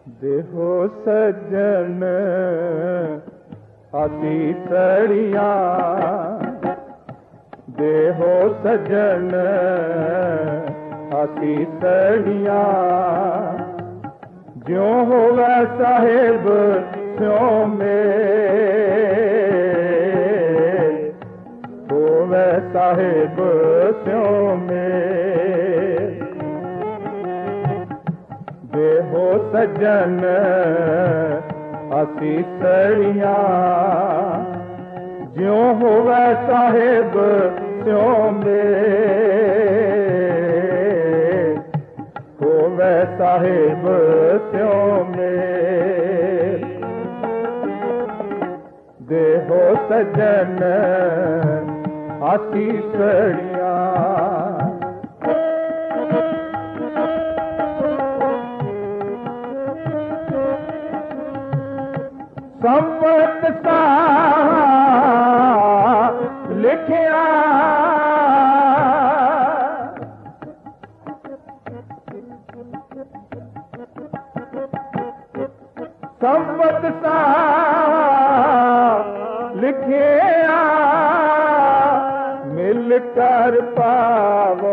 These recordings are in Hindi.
देहो सज्जन अति सड़िया, देहो सज्जन अति सड़िया, ज्यों होवे साहिब स्यों मेल, होवे साहिब स्यों मेल। देहो सज्जन असी सड़िया, ज्यों होवे साहिब स्यों मेल, होवे साहिब स्यों मेल। देहो सज्जन असी सड़िया, संवत सा लिखिया, संवत सा लिखिया, मिल कर पावो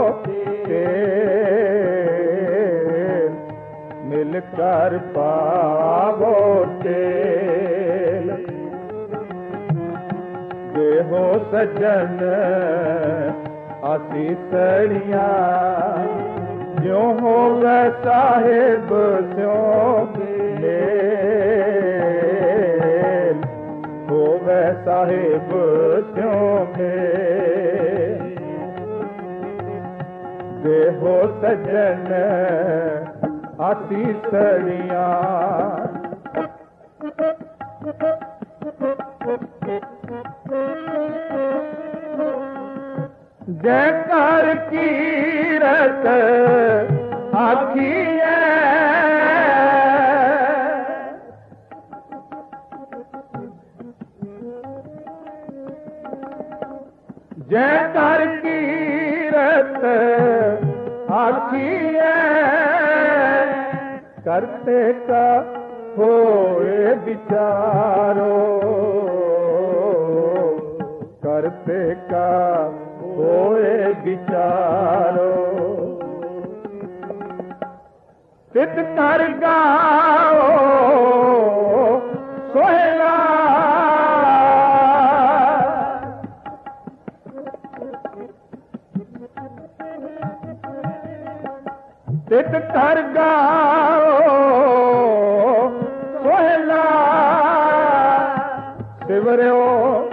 तेल, मिल कर पावो तेल। देहो सज्जन अति सड़िया, ज्यों होवे साहिब स्यों मेल, होवे साहिब स्यों मेल। देहो सज्जन अति सड़िया, जयकार कीरत आखिए, जयकार कीरत आखिए, करते का होए विचारो, करते का होए विचारो। चित कर गाओ सोहेला, चित कर गाओ सोहेला, सिवरो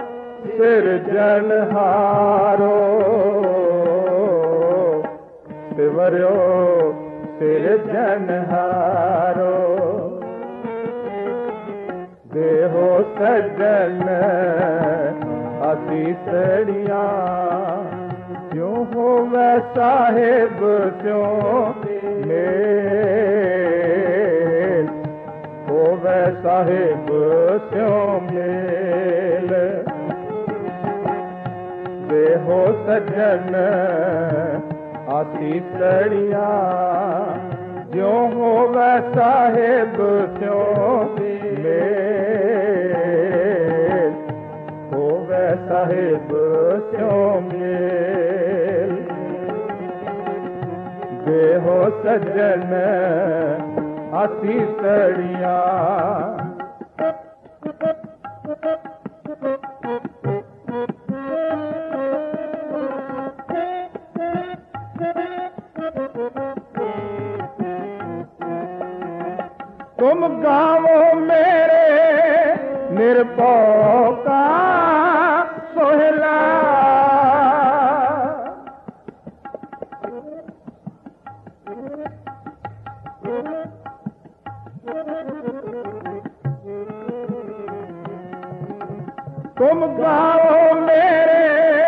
सिरजनहारो, सिवरो सिरजनहारो। देहो सज्जन अति सड़िया, ज्यों होवे साहिब स्यों मेल, होवे साहिब स्यों मेल। देहो सज्जन अति सड़िया, ज्यों होवे साहिब स्यों मेल, होवे साहिब स्यों मेल। देहो सज्जन अति सड़िया, तुम गाओ मेरे निर्भय का सोहला, तुम गाओ मेरे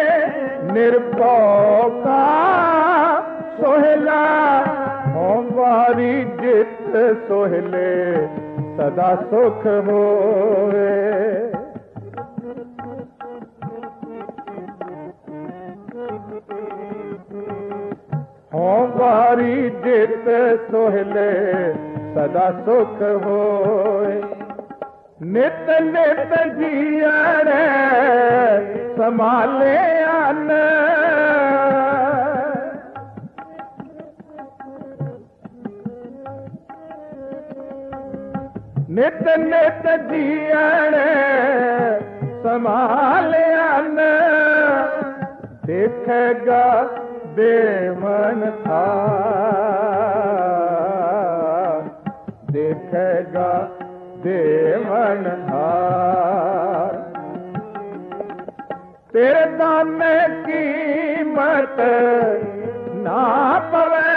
निर्भय का सोहला, हमारी जित सोहले सदा सुख होए। हमारी जित सोहले सदा सुख होए। नित नित जियरे संभाले आन, नित नित जियरे संभाले आन, देखेगा देवन था, देखेगा देवन हार। तेरे दाने कीमत ना पवे,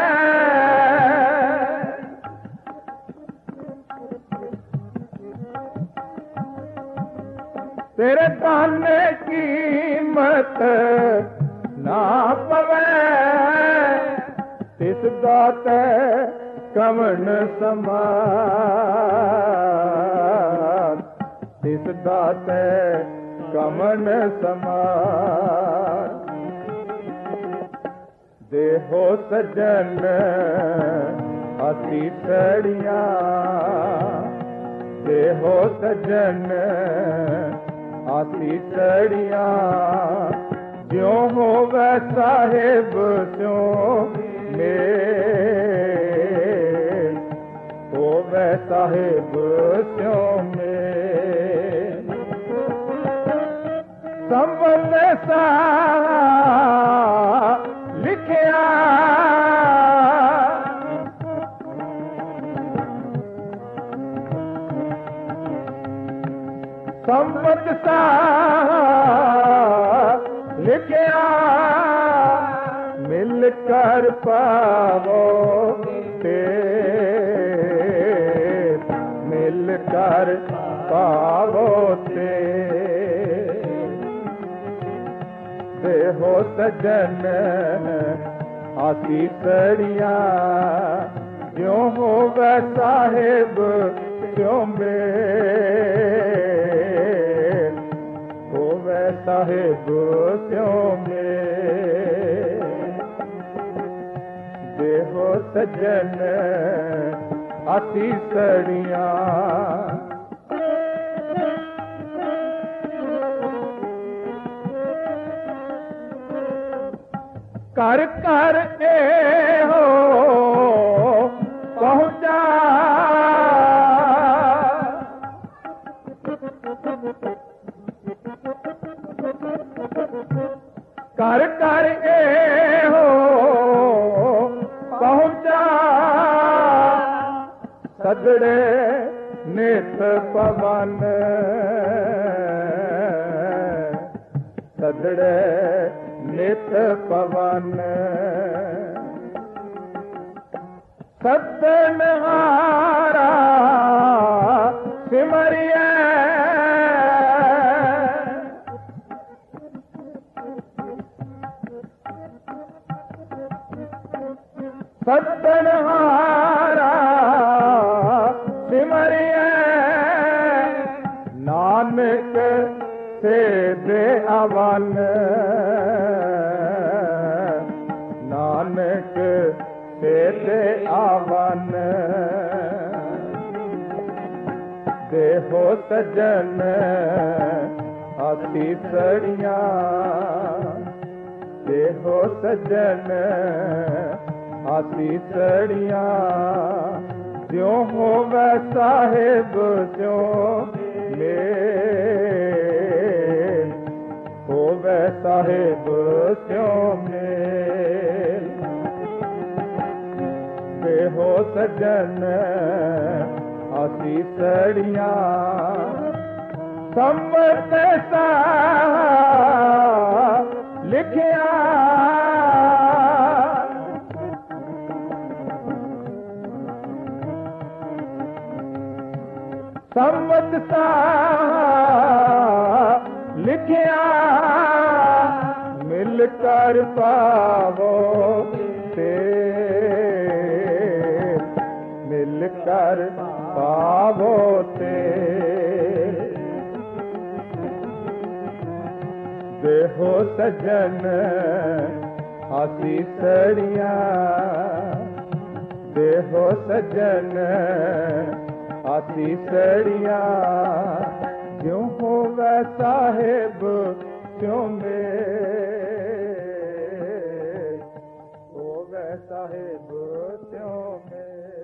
तेरे दाने कीमत ना पवे, तिस दाते कवन समान, तिस दाते कवन समान। देहो सजन अति सड़िया, देहो सजन अति सड़िया, ज्यों होवे साहिब त्यों मेल, होवे साहिब त्यों मेल। संबंध सा लिखिया, संबंध सा लिखिया, मिल कर पावो ते, मिल कर पावो ते। देहो सजन आशीषड़िया, ज्यों होवे साहिब त्यों मेल, होवे साहिब त्यों मेल। देहो सजन आशीषड़िया, कर कर ए हो पहुंचा, कर कर ए हो पहुंचा, सदड़े नित पवन, सदड़े नित पवन। सतनहारा सिमरिया, सतनहारा सिमरिया, नानक से दे अवन, नानक से दे अवन। देहो सजन आशीषड़िया, देहो सजन आशीषड़िया, ज्यों होवे साहिब त्यों मेल, होवे साहिब त्यों मेल। देहो सजन आशीषड़िया, संबंध सा लिखिया, संबंध सा लिखिया, मिल कर पावो ते, मिल कर पावो ते। देहो सजन आशीषड़िया, देहो सजन आसीसड़िया क्यों होवे साहिब क्यों में होवे साहिब क्यों में